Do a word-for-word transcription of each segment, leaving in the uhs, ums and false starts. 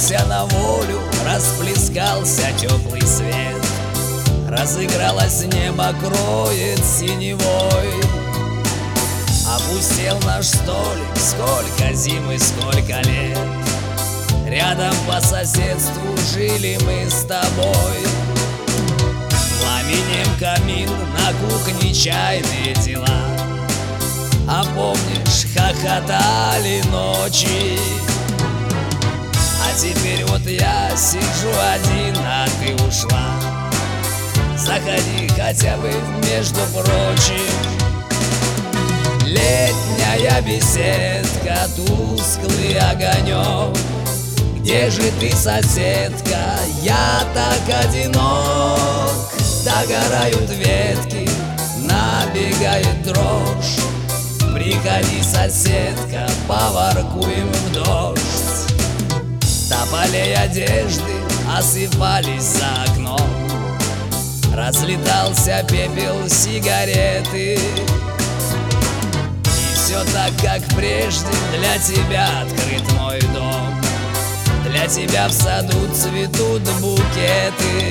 Вырвался на волю, расплескался теплый свет, разыгралось небо, кроет синевой. Опустел наш столик, сколько зим и сколько лет, рядом по соседству жили мы с тобой. Пламенем камин, на кухне чайные дела, а помнишь, хохотали ночи. А теперь вот я сижу один, а ты ушла. Заходи хотя бы, между прочим. Летняя беседка, тусклый огонек. Где же ты, соседка? Я так одинок. Догорают ветки, набегает дрожь. Приходи, соседка, поваркуем в дождь. Тополей одежды осыпались за окном, разлетался пепел сигареты. И все так, как прежде, для тебя открыт мой дом. Для тебя в саду цветут букеты.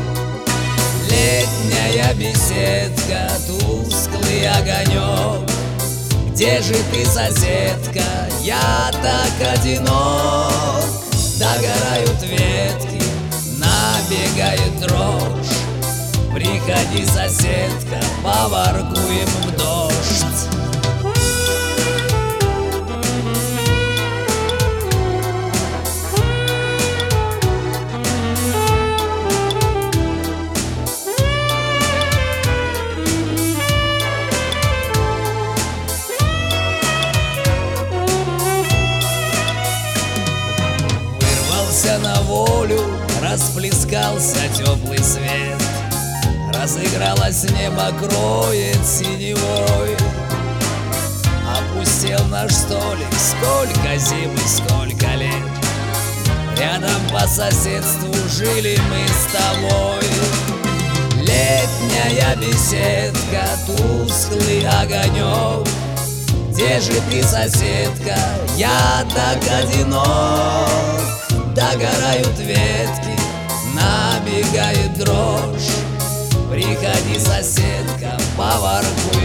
Летняя беседка, тусклый огонек. Где же ты, соседка? Я так одинок. Догорают ветки, набегает дрожь. Приходи, соседка, поваркуем в дождь. На волю расплескался теплый свет, разыгралось небо, кроет синевой. Опустел наш столик, сколько зим и сколько лет, рядом по соседству жили мы с тобой. Летняя беседка, тусклый огонек. Где же ты, соседка? Я так одинок. Догорают ветки, набегает дрожь. Приходи, соседка, поваркуем